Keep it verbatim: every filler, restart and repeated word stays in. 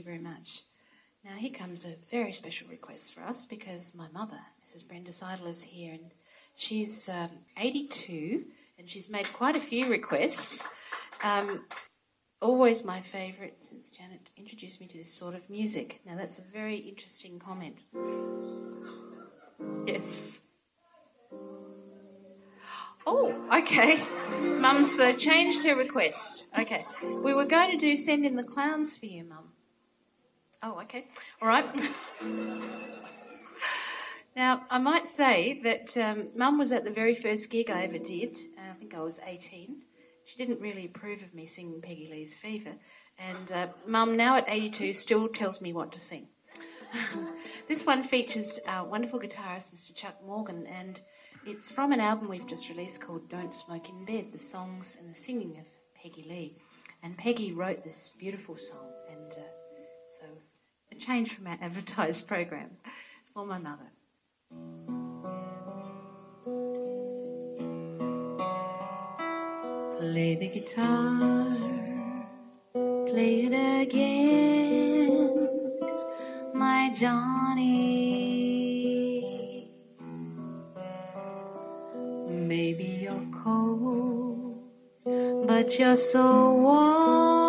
very much. Now, here comes a very special request for us because my mother, Missus Brenda Seidel, is here, and she's um, eighty-two, and she's made quite a few requests. Um, always my favourite since Janet introduced me to this sort of music. Now, that's a very interesting comment. Yes. Oh, okay. Mum's uh, changed her request. Okay. We were going to do Send in the Clowns for you, Mum. Oh, okay. All right. Now, I might say that um, Mum was at the very first gig I ever did. Uh, I think I was eighteen. She didn't really approve of me singing Peggy Lee's Fever. And uh, Mum, now at eighty-two, still tells me what to sing. This one features our wonderful guitarist, Mister Chuck Morgan, and it's from an album we've just released called Don't Smoke in Bed, the songs and the singing of Peggy Lee. And Peggy wrote this beautiful song, and uh, so a change from our advertised program for my mother. Play the guitar, play it again, my Johnny. Maybe you're cold, but you're so warm.